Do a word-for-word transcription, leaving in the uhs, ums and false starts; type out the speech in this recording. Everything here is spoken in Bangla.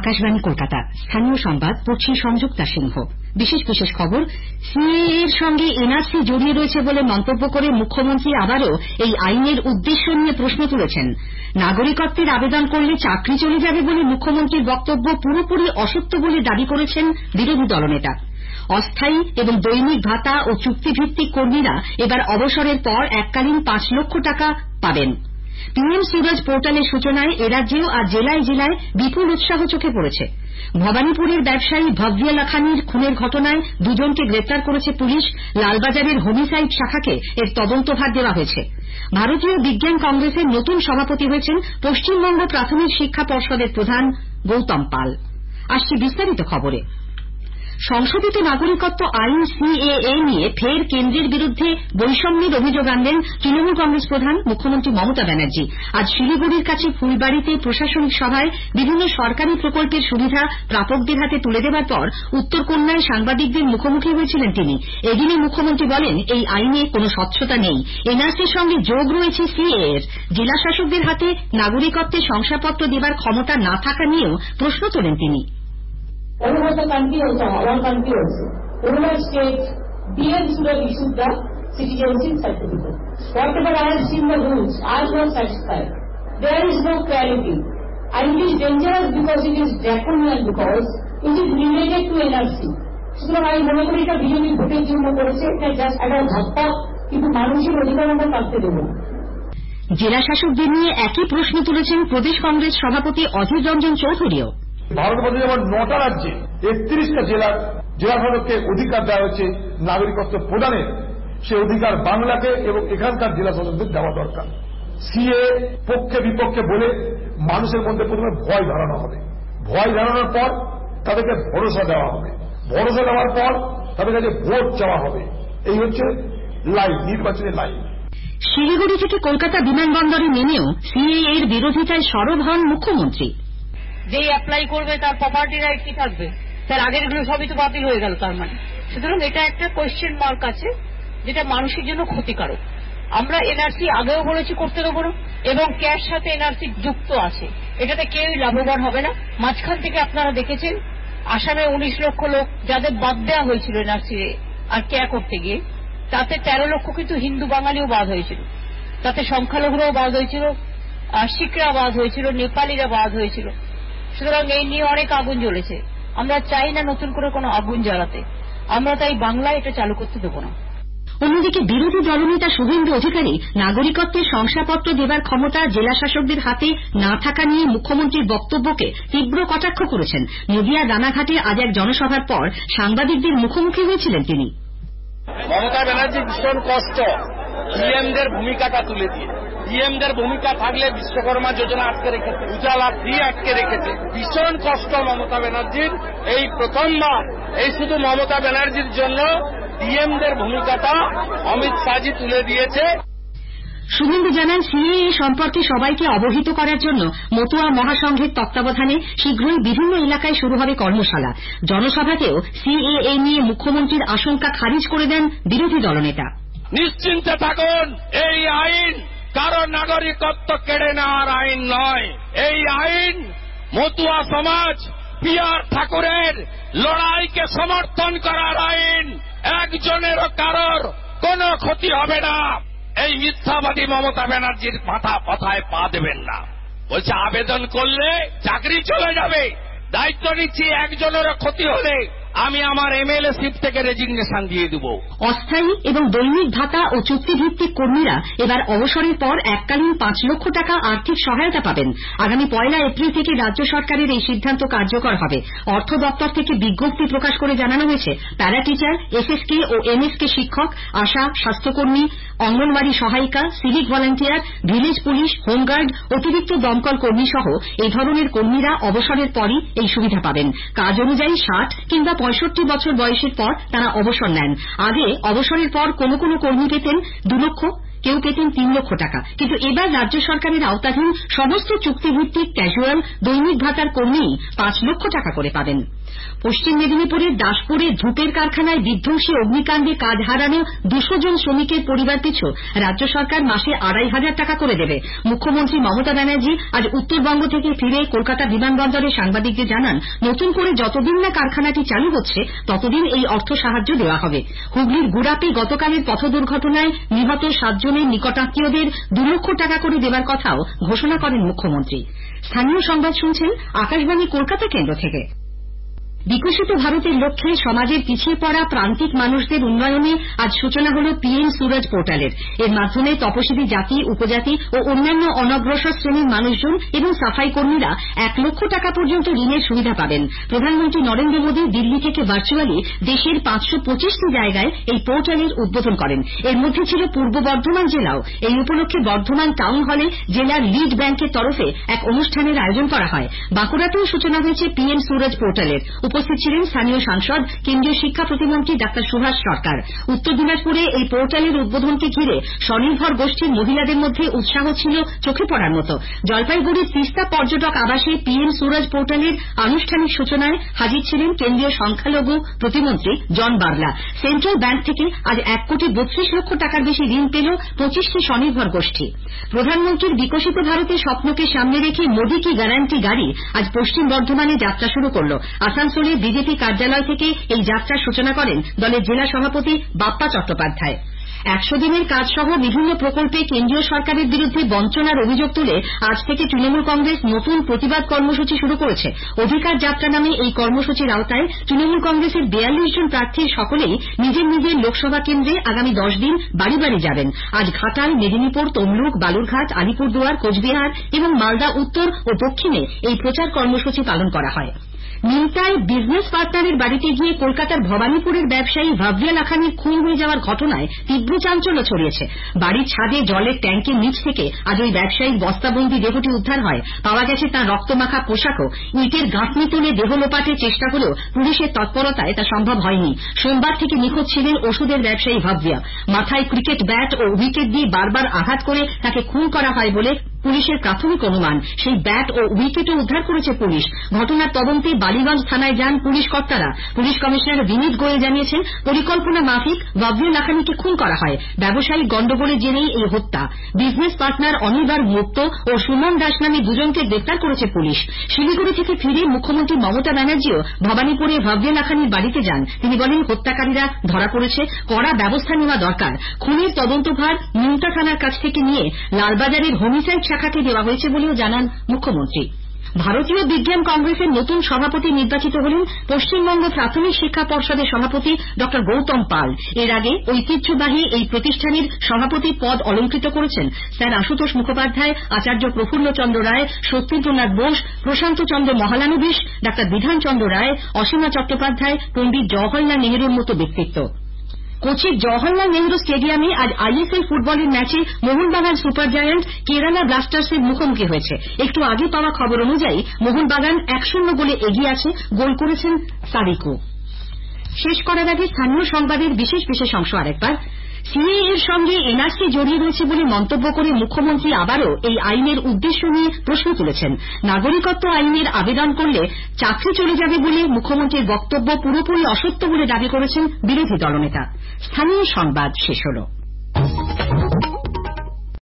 আকাশবাণী কলকাতা, স্থানীয় সংবাদ পড়ছি সংযুক্তা সিংহ। বিশেষ বিশেষ খবর, সিএএ এর সঙ্গে এনআরসি জড়িয়ে রয়েছে বলে মন্তব্য করে মুখ্যমন্ত্রী আবারও এই আইনের উদ্দেশ্য নিয়ে প্রশ্ন তুলেছেন। নাগরিকত্বের আবেদন করলে চাকরি চলে যাবে বলে মুখ্যমন্ত্রীর বক্তব্য পুরোপুরি অসত্য বলে দাবি করেছেন বিরোধী দলনেতা। অস্থায়ী এবং দৈনিক ভাতা ও চুক্তিভিত্তিক কর্মীরা এবার অবসরের পর এককালীন পাঁচ লক্ষ টাকা পাবেন। পিএম সুরজ পোর্টালের সূচনায় এরাজ্যেও আজ জেলায় জেলায় বিপুল উৎসাহ চোখে পড়েছে। ভবানীপুরের ব্যবসায়ী ভব্য লাখানির খুনের ঘটনায় দুজনকে গ্রেপ্তার করেছে পুলিশ। লালবাজারের হোমিসাইড শাখাকে এর তদন্তভার দেওয়া হয়েছে। ভারতীয় বিজ্ঞান কংগ্রেসের নতুন সভাপতি হয়েছেন পশ্চিমবঙ্গ প্রাথমিক শিক্ষা পর্ষদের প্রধান গৌতম পাল। আসছে বিস্তারিত খবরে। সংশোধিত নাগরিকত্ব আইন সিএএ নিয়ে ফের কেন্দ্রের বিরুদ্ধে বৈষম্যের অভিযোগ আনলেন তৃণমূল কংগ্রেস প্রধান মুখ্যমন্ত্রী মমতা ব্যানার্জি। আজ শিলিগুড়ির কাছে ফুলবাড়িতে প্রশাসনিক সভায় বিভিন্ন সরকারি প্রকল্পের সুবিধা প্রাপকদের হাতে তুলে দেওয়ার পর উত্তরকন্যায় সাংবাদিকদের মুখোমুখি হয়েছিলেন তিনি। এদিনই মুখ্যমন্ত্রী বলেন, এই আইনে কোনো স্বচ্ছতা নেই। এনআরসির সঙ্গে যোগ রয়েছে সিএএ এর। জেলা শাসকদের হাতে নাগরিকত্বের শংসাপত্র দেবার ক্ষমতা না থাকা নিয়েও প্রশ্ন তোলেন তিনি। All over the country also, our country also, all states, D M should have issued the citizenship certificate. Whatever I have seen the rules, I am not satisfied. There is no clarity. And it is dangerous because it is draconian, because it is related to N R C. সুতরাং আমি মনে করি এটা বিজেপি ভোটের জন্য করেছে, এটা জাস্ট একটা ধাক্কা, কিন্তু মানুষের অধিকার আমরা কাটতে দেব না। জেলা শাসকদের নিয়ে একই প্রশ্ন তুলেছেন প্রদেশ কংগ্রেস সভাপতি অধীর রঞ্জন চৌধুরীও। ভারতবর্ষে যেমন নটা রাজ্যে একত্রিশটা জেলার জেলা শাসককে অধিকার দেওয়া হয়েছে নাগরিকত্ব প্রদানের, সে অধিকার বাংলাকে এবং এখানকার জেলা শাসকদের দেওয়া দরকার। সিএ পক্ষে বিপক্ষে বলে মানুষের মধ্যে প্রথমে ভয় ধরানো হবে, ভয় ধরানোর পর তাদেরকে ভরসা দেওয়া হবে, ভরসা দেওয়ার পর তাদের কাছে ভোট চাওয়া হবে। এই হচ্ছে লাইন, নির্বাচনের লাইন। শিলিগুড়ি থেকে কলকাতা বিমানবন্দরে নেমেও সিএএ এর বিরোধিতায় সরব হন মুখ্যমন্ত্রী। যে অ্যাপ্লাই করবে তার প্রপার্টি রাইট কি থাকবে? তার আগের গুলো সবই তো বাতিল হয়ে গেল তার মানে। সুতরাং এটা একটা কোয়েশ্চেন মার্ক আছে, যেটা মানুষের জন্য ক্ষতিকারক। আমরা এনআরসি আগেও বলেছি করতে দেবো না, এবং ক্যাশ সাথে এনআরসি যুক্ত আছে, এটাতে কেউই লাভবান হবে না। মাঝখান থেকে আপনারা দেখেছেন আসামে উনিশ লক্ষ লোক যাদের বাদ দেওয়া হয়েছিল এনআরসি আর ক্যা করতে গিয়ে, তাতে তেরো লক্ষ কিন্তু হিন্দু বাঙালিও বাদ হয়েছিল, তাতে সংখ্যালঘুরাও বাদ হয়েছিল, শিখরা বাদ হয়েছিল, নেপালিরা বাদ হয়েছিল। সুতরাং এই নিয়ে অনেক আগুন জ্বলেছে। আমরা চাই না নতুন করে কোনো আগুন জ্বালাতে, আমরা তাই বাংলায় এটা চালু করতে দেব না। অন্যদিকে বিরোধী দলনেতা শুভেন্দু অধিকারী নাগরিকত্বের শংসাপত্র দেবার ক্ষমতা জেলা শাসকদের হাতে না থাকা নিয়ে মুখ্যমন্ত্রীর বক্তব্যকে তীব্র কটাক্ষ করেছেন। নদিয়ার রানাঘাটে আজ এক জনসভার পর সাংবাদিকদের মুখোমুখি হয়েছিলেন তিনি। মমতা ব্যানার্জি ভীষণ কষ্ট ডিএমদের ভূমিকাটা তুলে দিয়ে। ডিএমদের ভূমিকা থাকলে বিশ্বকর্মা যোজনা আটকে রেখেছে, উজালা ফ্রি আটকে রেখেছে। ভীষণ কষ্ট মমতা ব্যানার্জির। এই প্রথমবার এই শুধু মমতা ব্যানার্জির জন্য ডিএমদের ভূমিকাটা অমিত শাহজি তুলে দিয়েছে। শুভেন্দু জানান, সিএএ সম্পর্কে সবাইকে অবহিত করার জন্য মতুয়া মহাসংঘের তত্ত্বাবধানে শীঘ্রই বিভিন্ন এলাকায় শুরু হবে কর্মশালা। জনসভাতেও সিএএ নিয়ে মুখ্যমন্ত্রীর আশঙ্কা খারিজ করে দেন বিরোধী দলনেতা। নিশ্চিন্তে থাকুন, এই আইন কারো নাগরিকত্ব কেড়ে নেওয়ার আইন নয়। এই আইন মতুয়া সমাজ পি আর ঠাকুরের লড়াইকে সমর্থন করার আইন। একজনেরও কারোর কোনো ক্ষতি হবে না। এই মিথ্যাবাদী মমতা ব্যানার্জির মাথা কথায় পা দেবেন না। বলছে আবেদন করলে চাকরি চলে যাবে। দায়িত্ব নিচ্ছি, একজনেরও ক্ষতি হলে আমি আমার এমএলএ শিপ থেকে রেজিগনেশন দিয়ে দেব। অস্থায়ী এবং দৈনিক ভাতা ও চুক্তিভিত্তিক কর্মীরা এবার অবসরের পর এককালীন পাঁচ লক্ষ টাকা আর্থিক সহায়তা পাবেন। আগামী পয়লা এপ্রিল থেকে রাজ্য সরকারের এই সিদ্ধান্ত কার্যকর হবে। অর্থ দপ্তর থেকে বিজ্ঞপ্তি প্রকাশ করে জানানো হয়েছে, প্যারা টিচার, এসএসকে ও এমএসকে শিক্ষক, আশা, স্বাস্থ্যকর্মী, অঙ্গনওয়াড়ি সহায়িকা, civic volunteer, village police, home guard, অতিরিক্ত দমকল কর্মী সহ এই ধরনের কর্মীরা অবসরের পরই এই সুবিধা পাবেন। কাজ অনুযায়ী ষাট কিংবা পঁয়ষট্টি বছর বয়সের পর তারা অবসর নেন। আগে অবসরের পর কোন কোন কর্মী পেতেন দু লক্ষ, কেউ পেতেন তিন লক্ষ টাকা, কিন্তু এবার রাজ্য সরকারের আওতাধীন সমস্ত চুক্তিভিত্তিক ক্যাজুয়াল দৈনিক ভাতার কর্মী পাঁচ লক্ষ টাকা করে পাবেন। পশ্চিম মেদিনীপুরের দাসপুরে ধূপের কারখানায় বিধ্বংসী অগ্নিকাণ্ডে কাজ হারানো দুশো জন শ্রমিকের পরিবার পিছু রাজ্য সরকার মাসে আড়াই হাজার টাকা করে দেবে। মুখ্যমন্ত্রী মমতা ব্যানার্জি আজ উত্তরবঙ্গ থেকে ফিরে কলকাতা বিমানবন্দরে সাংবাদিকদের জানান, নতুন করে যতদিন না কারখানাটি চালু হচ্ছে ততদিন এই অর্থ সাহায্য দেওয়া হবে। হুগলির গুড়াপে গতকালের পথ দুর্ঘটনায় নিহত সাতজনের নিকটাত্মীয়দের দু লক্ষ টাকা করে দেবার কথাও ঘোষণা করেন মুখ্যমন্ত্রী। স্থানীয় সংবাদ শুনছেন আকাশবাণী কলকাতা কেন্দ্র থেকে। বিকশিত ভারতের লক্ষ্যে সমাজের পিছিয়ে পড়া প্রান্তিক মানুষদের উন্নয়নে আজ সূচনা হল পিএম সুরজ পোর্টালের। এর মাধ্যমে তপশিলি জাতি, উপজাতি ও অন্যান্য অনগ্রসর শ্রেণীর মানুষজন এবং সাফাই কর্মীরা এক লক্ষ টাকা পর্যন্ত ঋণের সুবিধা পাবেন। প্রধানমন্ত্রী নরেন্দ্র মোদী দিল্লি থেকে ভার্চুয়ালি দেশের পাঁচশো পঁচিশটি জায়গায় এই পোর্টালের উদ্বোধন করেন। এর মধ্যে ছিল পূর্ব বর্ধমান জেলাও। এই উপলক্ষে বর্ধমান টাউন হলে জেলার লিড ব্যাংকের তরফে এক অনুষ্ঠানের আয়োজন করা হয়। বাঁকুড়াতেও সূচনা হয়েছে পিএম সুরজ পোর্টালের। উপস্থিত ছিলেন স্থানীয় সাংসদ কেন্দ্রীয় শিক্ষা প্রতিমন্ত্রী ডাক্তার সুভাষ সরকার। উত্তর দিনাজপুরে এই পোর্টালের উদ্বোধনকে ঘিরে স্বনির্ভর গোষ্ঠীর মহিলাদের মধ্যে উৎসাহ ছিল চোখে পড়ার মতো। জলপাইগুড়ির তিস্তা পর্যটক আবাসে পিএম সুরজ পোর্টালের আনুষ্ঠানিক সূচনায় হাজির ছিলেন কেন্দ্রীয় সংখ্যালঘু প্রতিমন্ত্রী জন বার্লা। সেন্ট্রাল ব্যাংক থেকে আজ এক কোটি বত্রিশ লক্ষ টাকার বেশি ঋণ পেল পঁচিশটি স্বনির্ভর গোষ্ঠী। প্রধানমন্ত্রীর বিকশিত ভারতের স্বপ্নকে সামনে রেখে মোদি কি গ্যারান্টি গাড়ি আজ পশ্চিম বর্ধমানে যাত্রা শুরু করল। আসানসোলে বিজেপি কার্যালয় থেকে এই যাত্রার সূচনা করেন দলের জেলা সভাপতি বাপ্পা চট্টোপাধ্যায়। একশো দিনের কাজ সহ বিভিন্ন প্রকল্পে কেন্দ্রীয় সরকারের বিরুদ্ধে বঞ্চনার অভিযোগ তুলে আজ থেকে তৃণমূল কংগ্রেস নতুন প্রতিবাদ কর্মসূচি শুরু করেছে। অধিকার যাত্রা নামে এই কর্মসূচির আওতায় তৃণমূল কংগ্রেসের বিয়াল্লিশ জন প্রার্থীর সকলেই নিজের নিজের লোকসভা কেন্দ্রে আগামী দশ দিন বাড়ি বাড়ি যাবেন। আজ ঘাটাল, মেদিনীপুর, তমলুক, বালুরঘাট, আলিপুরদুয়ার, কোচবিহার এবং মালদা উত্তর ও দক্ষিণে এই প্রচার কর্মসূচি পালন করা হয়। নিমতায় বিজনেস পার্টনারের বাড়িতে গিয়ে কলকাতার ভবানীপুরের ব্যবসায়ী ভাবরিয়া লাখানির খুন হয়ে যাওয়ার ঘটনায় তীব্র চাঞ্চল্য ছড়িয়েছে। বাড়ির ছাদে জলের ট্যাঙ্কের নিচ থেকে আজ ওই ব্যবসায়ীর বস্তাবন্দি দেহটি উদ্ধার হয়। পাওয়া গেছে তাঁর রক্তমাখা পোশাকও। ইটের গাঁথনি তুলে দেহ লোপাটের চেষ্টা হলেও পুলিশের তৎপরতায় তা সম্ভব হয়নি। সোমবার থেকে নিখোঁজ ছিলেন ওষুধের ব্যবসায়ী ভাবরিয়া। মাথায় ক্রিকেট ব্যাট ও উইকেট দিয়ে বারবার আঘাত করে তাকে খুন করা হয় বলে পুলিশের প্রাথমিক অনুমান। সেই ব্যাট ও উইকেটও উদ্ধার করেছে পুলিশ। ঘটনার তদন্তে বালিগঞ্জ থানায় যান পুলিশ কর্তারা। পুলিশ কমিশনার বিনীত গোয়েল জানিয়েছেন, পরিকল্পনা মাফিক ভাবরিয়া লাখানিকে খুন করা হয়। ব্যবসায়িক গন্ডগোলের জেরেই এই হত্যা। বিজনেস পার্টনার অনির্বাণ মুক্ত ও সুমন দাস নামে দুজনকে গ্রেপ্তার করেছে পুলিশ। শিলিগুড়ি থেকে ফিরে মুখ্যমন্ত্রী মমতা ব্যানার্জিও ভবানীপুরে ভাবরিয়া লাখানির বাড়িতে যান। তিনি বলেন, হত্যাকারীরা ধরা পড়েছে, কড়া ব্যবস্থা নেওয়া দরকার। খুনের তদন্তভার নিমতা থানার কাছ থেকে নিয়ে লালবাজারের হোমিসাইড শাখাকে দেওয়া হয়েছে বলেও জানান মুখ্যমন্ত্রী। ভারতীয় বিজ্ঞান কংগ্রেসের নতুন সভাপতি নির্বাচিত হলেন পশ্চিমবঙ্গ প্রাথমিক শিক্ষা পর্ষদের সভাপতি ড গৌতম পাল। এর আগে ঐতিহ্যবাহী এই প্রতিষ্ঠানের সভাপতি পদ অলংকৃত করেছেন স্যার আশুতোষ মুখোপাধ্যায়, আচার্য প্রফুল্লচন্দ্র রায়, সত্যেন্দ্রনাথ বোস, প্রশান্ত চন্দ্র মহালানোবিশ, ডা বিধানচন্দ্র রায়, অসীমা চট্টোপাধ্যায়, পণ্ডিত জওহরলাল নেহরুর মতো ব্যক্তিত্ব। কোচির জওহরলাল নেহরু স্টেডিয়ামে আজ আইএসএল ফুটবলের ম্যাচে মোহনবাগান সুপার জায়ান্ট কেরালা ব্লাস্টার্সের মুখোমুখি হয়েছে। একটু আগে পাওয়া খবর অনুযায়ী মোহনবাগান এক শূন্য গোলে এগিয়ে আছে। গোল করেছেন সারিকো। শেষ করার আগে স্থানীয় সংবাদের বিশেষ বিশেষ অংশ আরেকবার। সিএএ এর সঙ্গে এনআরসি জড়িয়ে রয়েছে বলে মন্তব্য করে মুখ্যমন্ত্রী আবারও এই আইনের উদ্দেশ্য নিয়ে প্রশ্ন তুলেছেন। নাগরিকত্ব আইনের আবেদন করলে চাকরি চলে যাবে বলে মুখ্যমন্ত্রীর বক্তব্য পুরোপুরি অসত্য বলে দাবি করেছেন বিরোধী দলনেতা। স্থানীয় সংবাদ শেষ হল।